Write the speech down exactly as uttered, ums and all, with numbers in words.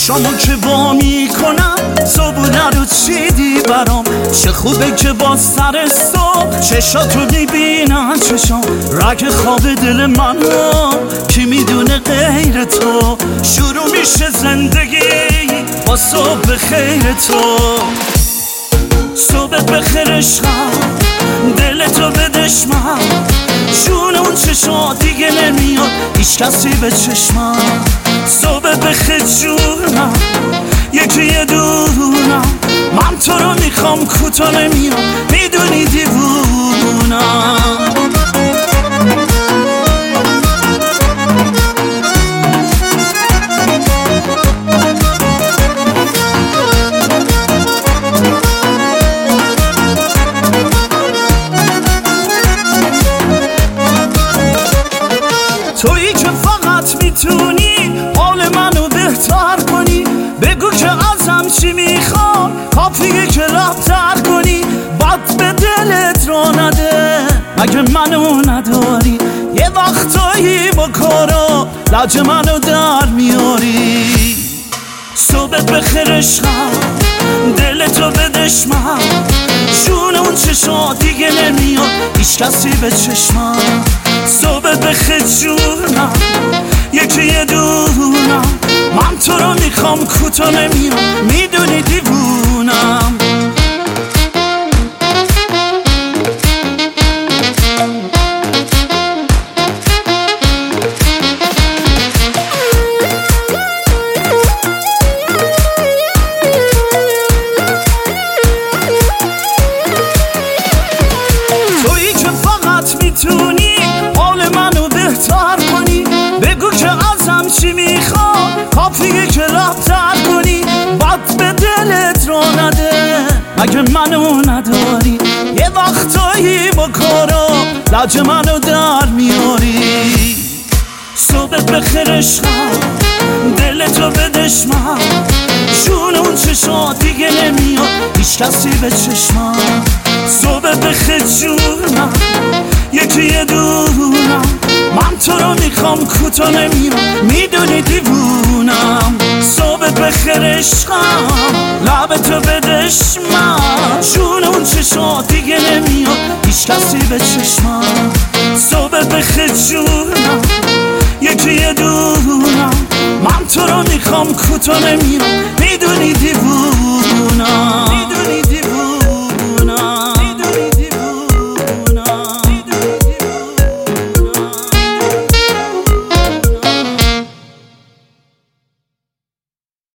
چشامو که وا میکنم صبونه رو چیدی برام، چه خوبه که با سر صبح چشاتو میبینن چشام، رگ خواب دل منو کی میدونه غیر تو، شروع میشه زندگی با صبح خیر تو. صبح بخیر عشقم دلتو بدش من، جون اون چشا دیگه نمیاد هیچ کسی به چشمم. صبح بخیر جونم یکی یه دونم، من تو رو میخوام کوتا نمیام میدونی دیوونم. تویی که فقط میتونی حال منو بهتر کنی، بگو که ازم چی میخوام کافیه که رفتر کنی، بد به دلت را نده مگه منو نداری، یه وقتایی با کارا لج منو در میاری. صبح بخیر عشقم دلتو بدش من، جون اون چشا دیگه نمیاد هیچ کسی به چشمم. صبح بخیر جونم یکی یه دونم، من تو رو میخوام کوتا نمیام میدونی دیوونم. تویی که فقط میتونی حال منو بهتر کنی، بگو که ازم چی میخوام کافیه که رفتر کنی، بد به دلت را نده مگه منو نداری، یه وقتایی با کارا لج منو در میاری. صبح بخیر عشقم دلتو بدش من، جون اون چشا دیگه نمیاد هیچ کسی به چشمم. صبح بخیر جونم یکی یه دونم، من تو رو میخوام کوتا نمیام میدونی دیوونم. صبح بخیر عشقم لبتو بدش من، جون اون چشا دیگه نمیاد هیچ کسی به چشمم. صبح بخیر جونم یکی یه دونم، من تو رو میخوام کوتا نمیام میدونی دیوونم.